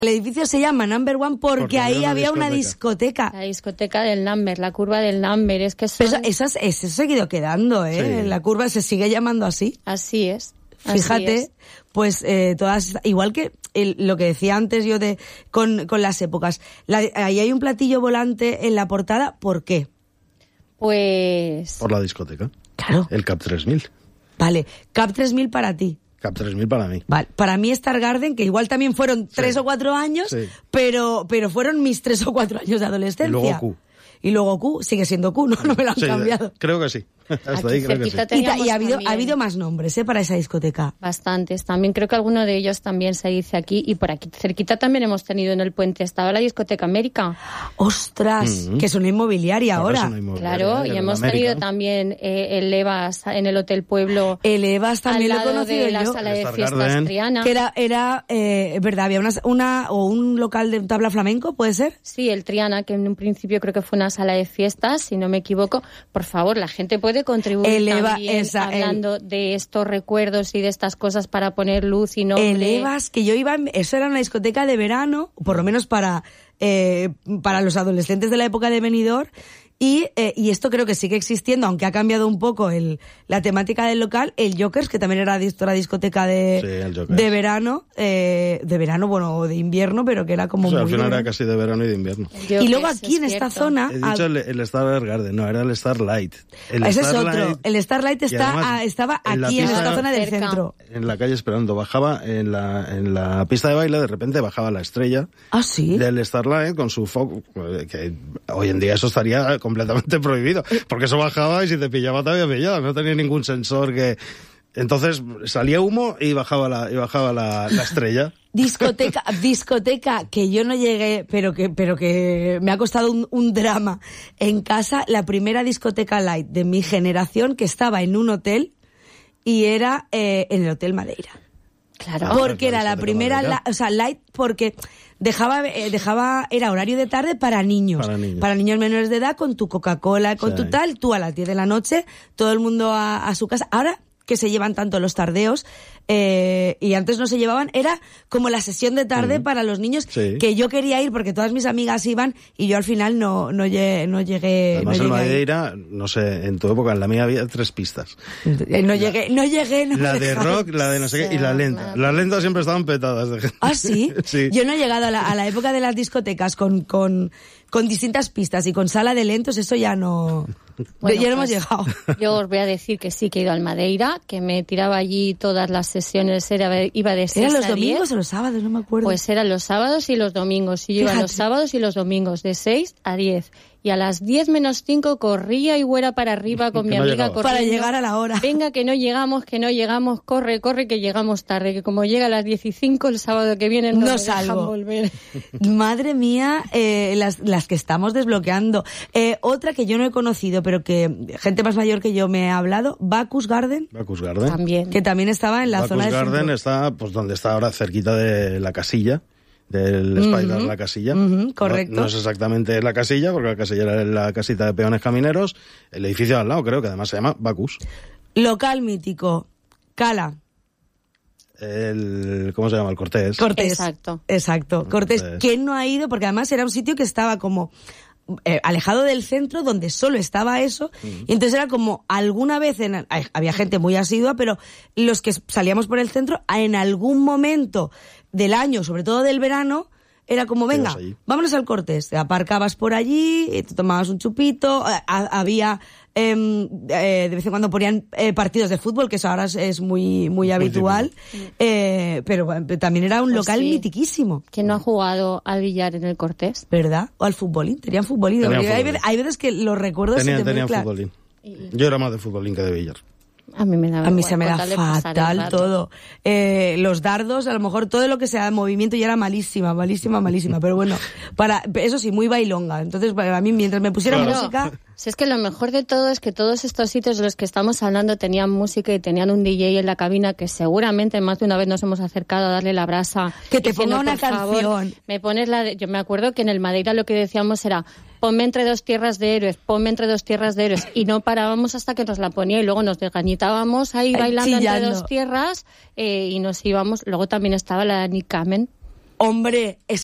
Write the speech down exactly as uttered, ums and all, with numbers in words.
El edificio se llama Number One porque, Porque ahí había una había una discoteca. discoteca. La discoteca del Number, la curva del Number, es que son... Pero eso, eso, eso ha seguido quedando, ¿eh? Sí. La curva se sigue llamando así. Así es. Así Fíjate, es. pues eh, todas, igual que el, lo que decía antes yo de con, con las épocas. La, ahí hay un platillo volante en la portada, ¿por qué? Pues... Por la discoteca. Claro. El Cap tres mil. Vale, Cap tres mil para ti. Cap tres mil para mí. Vale, para mí Star Garden, que igual también fueron Sí. tres o cuatro años, Sí. pero, pero fueron mis tres o cuatro años de adolescencia. Y luego Q. Y luego Q, sigue siendo Q, no, no me lo han Sí, cambiado. creo que sí. Hasta Aquí ahí creo que sí. cerquita Y, ta- teníamos y ha habido, también ha habido más nombres, ¿eh? Para esa discoteca. bastantes. También creo que alguno de ellos también se dice aquí. Y por aquí cerquita también hemos tenido en el puente. Estaba la discoteca América. ¡Ostras! Mm. Que es una inmobiliaria Ahora ahora. es una inmobiliaria, Claro, ¿eh? y En hemos América. tenido también eh, el Evas en el Hotel Pueblo. El Evas también al lo he lado conocido de la yo. sala El de Star fiestas Garden. Triana. Que era, era eh, es verdad, había una, una, o un local de tabla flamenco, ¿puede ser? Sí, el Triana, que en un principio creo que fue una sala de fiestas, si no me equivoco. Por favor, la gente puede contribuir El Eva- también esa, el- hablando de estos recuerdos y de estas cosas para poner luz y nombre. El Evas, que yo iba, eso era una discoteca de verano, por lo menos para, eh, para los adolescentes de la época de Benidorm, y, eh, y esto creo que sigue existiendo, aunque ha cambiado un poco el, la temática del local, el Jokers, que también era dis- otra discoteca de, Sí, el Jokers. de verano, eh, de verano, bueno, o de invierno, pero que era como O sea, al muy final verano. era casi de verano y de invierno. Yo Y luego que es aquí en esta cierto. zona... He dicho ah, el, el Star Garden, no, era el Starlight. El ese es Starlight, otro. El Starlight y está, además, ah, estaba en la aquí, en pista- esta zona del cerca. centro. En la calle Esperando, bajaba en la, en la pista de baile, de repente bajaba la estrella Ah, sí. del Starlight con su foco, eh, que hoy en día eso estaría completamente prohibido, porque eso bajaba y si te pillaba te había pillado, no tenía ningún sensor que... Entonces salía humo y bajaba la, y bajaba la, la estrella. Discoteca, discoteca que yo no llegué, pero que, pero que me ha costado un, un drama en casa, la primera discoteca light de mi generación que estaba en un hotel y era eh, en el Hotel Madeira. Claro. Ah, Porque claro, era la discoteca primera, Madeira. la- o sea, light porque dejaba, eh, dejaba, era horario de tarde para niños. Para niños. menores de edad con tu Coca-Cola, con Sí. tu tal, tú a las diez de la noche, todo el mundo a, a su casa. Ahora que se llevan tanto los tardeos, eh, y antes no se llevaban, era como la sesión de tarde Mm. para los niños, Sí. que yo quería ir porque todas mis amigas iban y yo al final no, no, llegué, no llegué, Además no en llegué, ahí. Madeira, no sé, en tu época, en la mía había tres pistas. Eh, no llegué, no llegué, no La me de dejaron. rock, la de no sé qué, y la lenta. Sí, Las lentas siempre estaban petadas de gente. ¿Ah, sí? Sí. Yo no he llegado a la, a la época de las discotecas con, con, con distintas pistas y con sala de lentos, eso ya no... Bueno, ya no hemos pues, llegado. Yo os voy a decir que sí que he ido al Madeira, que me tiraba allí todas las sesiones, era, iba de seis ¿Eran los a diez. domingos o los sábados? No me acuerdo. Pues eran los sábados y los domingos. Y yo iba Fíjate. los sábados y los domingos, de seis a diez. Y a las diez menos cinco corría y huera para arriba con Que mi no amiga llegabas. corriendo. Para llegar a la hora. Venga, que no llegamos, que no llegamos, corre, corre, que llegamos tarde. Que como llega a las diez y cinco el sábado que viene no, No me salgo. dejan volver. Madre mía, eh, las, las que estamos desbloqueando. Eh, otra que yo no he conocido, pero que gente más mayor que yo me ha hablado, Bacchus Garden, Bacchus Garden. También. que también estaba en la Bacchus zona del Garden centro. está pues donde está ahora, cerquita de la casilla, del Spider Ujú. La Casilla. Ujú, correcto. No, no es exactamente la casilla, porque la casilla era la casita de peones camineros. El edificio de al lado, creo que además se llama Bacchus. Local mítico, Cala. El, ¿cómo se llama? El Cortés. Cortés. Exacto. Exacto. Cortés. Cortés. ¿Quién no ha ido? Porque además era un sitio que estaba como eh, alejado del centro, donde solo estaba eso. Y entonces era como alguna vez, en, hay- había gente muy asidua, pero los que salíamos por el centro, en algún momento del año, sobre todo del verano, era como, Te venga, ibas allí. vámonos al Cortés. Te aparcabas por allí, eh, te tomabas un chupito, eh, ha- había... em, eh, de vez en cuando ponían eh, partidos de fútbol, que eso ahora es, es muy muy habitual, eh, pero bueno, también era un Pues local sí. mitiquísimo, ¿Quién no ha jugado al billar en el Cortés? ¿verdad? O al futbolín, tenían futbolín. Tenían porque hay, futbolín. veces, hay veces que los recuerdos Tenían, se te tenían mezclan. futbolín. Yo era más de futbolín que de billar. A mí me da A mí igual, se me con da tal de pasar el fatal rato. todo. Eh, los dardos, a lo mejor todo lo que sea de movimiento ya era malísima, malísima, malísima. Pero bueno, para eso sí, muy bailonga. Entonces, para mí, mientras me pusieran Claro. música... Si es que lo mejor de todo es que todos estos sitios de los que estamos hablando tenían música y tenían un D J en la cabina que seguramente más de una vez nos hemos acercado a darle la brasa. Que te diciendo, ponga una por favor, canción. me pones la de- yo me acuerdo que en el Madeira lo que decíamos era ponme entre dos tierras de héroes, ponme entre dos tierras de héroes y no parábamos hasta que nos la ponía y luego nos desgañitábamos ahí Ay, bailando chillando. entre dos tierras eh, y nos íbamos. Luego también estaba la de Nick Kamen. hombre, es